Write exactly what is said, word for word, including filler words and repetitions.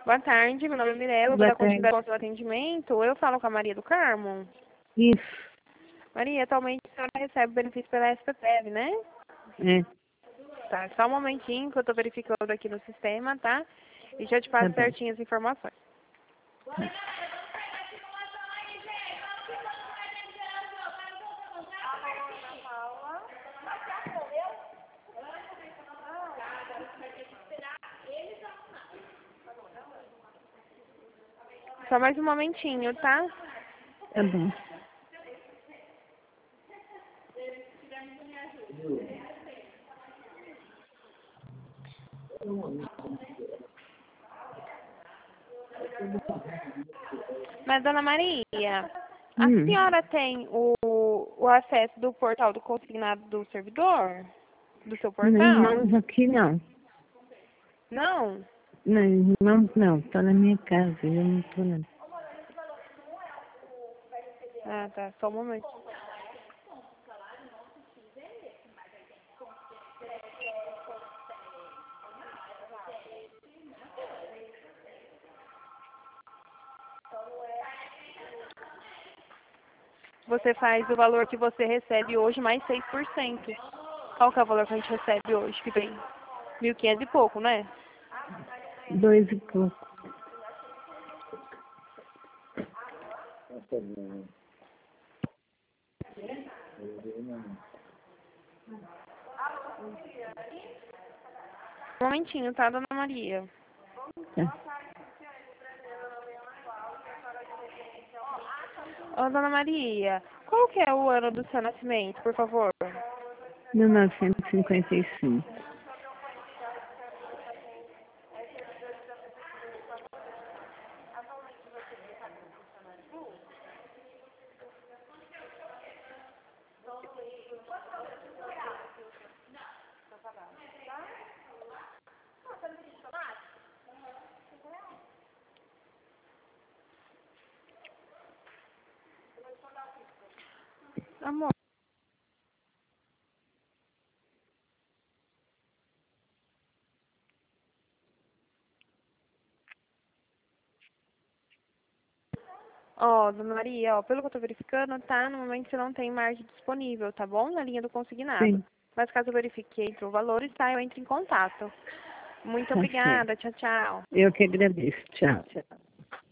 Boa tarde, meu nome é Mirella, vou Boa dar tarde. continuidade ao seu atendimento. Eu falo com a Maria do Carmo. Isso. Maria, atualmente a senhora recebe benefício pela S P P E V, né? É, Tá, só um momentinho que eu tô verificando aqui no sistema, tá? E já te passo tá bom. certinho as informações. Tá. Só mais um momentinho, tá? Tá bom. Mas, dona Maria, a Hum. senhora tem o, o acesso do portal do consignado do servidor? Do seu portal? Irmãos aqui não. Não? Não, irmãos não. Tô na minha casa, eu não tô não. Ah, tá. Só um momento. Você faz o valor que você recebe hoje mais seis por cento. Qual que é o valor que a gente recebe hoje, que vem? Mil e quinhentos e pouco, né? Dois e pouco. Um momentinho, tá, dona Maria? Tá. Ô, dona Maria, qual que é o ano do seu nascimento, por favor? mil novecentos e cinquenta e cinco. Amor. Ó, dona Maria, ó, pelo que eu tô verificando, tá? No momento você não tem margem disponível, tá bom? Na linha do consignado. Sim, Mas caso eu verifique que entre o valor, tá? Eu entro em contato. Muito tá certo. obrigada. Tchau, tchau. Eu que agradeço. Tchau. Tchau.